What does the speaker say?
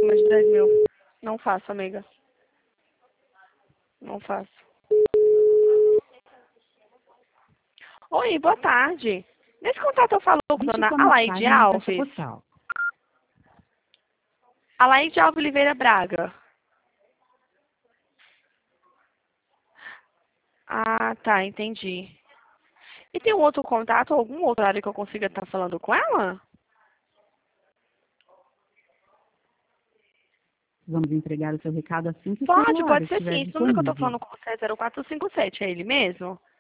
Mais de 10 mil. Não faço, amiga. Não faço. Oi, boa tarde. Nesse contato eu falo com a dona Alaide Alves. Alaide Alves Oliveira Braga. Ah, tá, entendi. E tem um outro contato, algum outro horário que eu consiga estar falando com ela? Vamos entregar o seu recado assim que o Pode celular ser estiver sim. Esse número que eu tô disponível. falando com você é 0457, é ele mesmo?